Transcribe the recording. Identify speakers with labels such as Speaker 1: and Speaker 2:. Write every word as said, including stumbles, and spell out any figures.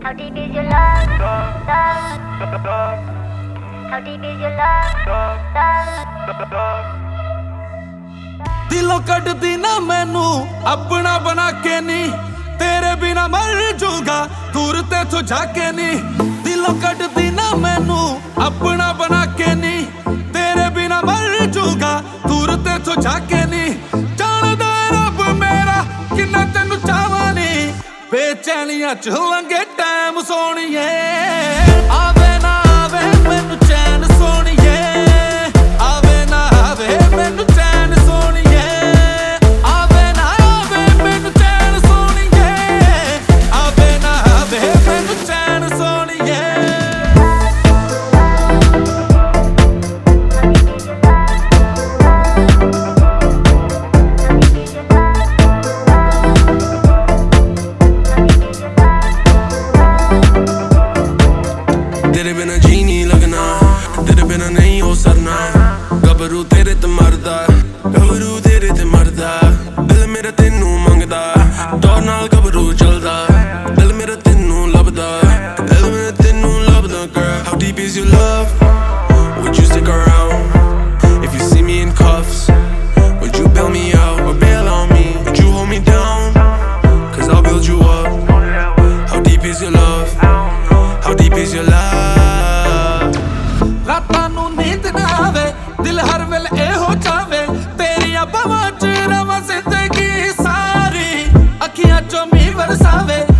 Speaker 1: How deep is your love? Love. How deep is your love? Love.
Speaker 2: दिलों कटदी ना मैनू अपना बना के नी, तेरे बिना मर जूंगा दूर ते तू जाके नी। दिलों कटदी ना मैनू अपना बना के नी, तेरे बिना मर जूंगा दूर ते तू जाके नी। जानदा रब मेरा किन्ना तेनू चाहवा नी, बेचैनियां च लंघे टाइम सोनिए। आवे ना आवे मैनू चैन सोनिए, आवे ना आवे मैनू चैन सोनिए, आवे ना आवे मैनू चैन सोनिए, आवे ना आवे मैनू चैन सोनिए।
Speaker 3: तेरे बिना जी नहीं लगना, तेरे बिना नहीं हो सरना। गबरू तेरे ते मरदा, गबरू तेरे ते मरदा। दिल मेरा तेनू मंगदा, दौर नाल गबरू चलदा। दिल मेरा तेनू लभदा, दिल मेरा तेनू लभदा। Girl, how deep is your love? Would you stick around if you see me in cuffs? Would you bail me out or bail on me? Would you hold me down? Cause I'll build you up. How deep is your love? How deep is your love?
Speaker 2: ਰਾਤਾਂ ਨੂੰ ਨੀਂਦ ਨਾ ਆਵੇ, ਦਿਲ ਹਰ ਵੇਲੇ ਇਹੋ ਚਾਵੇ, ਤੇਰੀਆਂ ਬਾਹਾਂ 'ਚ ਰਵਾਂ ਜ਼ਿੰਦਗੀ ਸਾਰੀ। ਅੱਖੀਆਂ 'ਚੋਂ ਮੀਂਹ ਵਰਸਾਵੇ।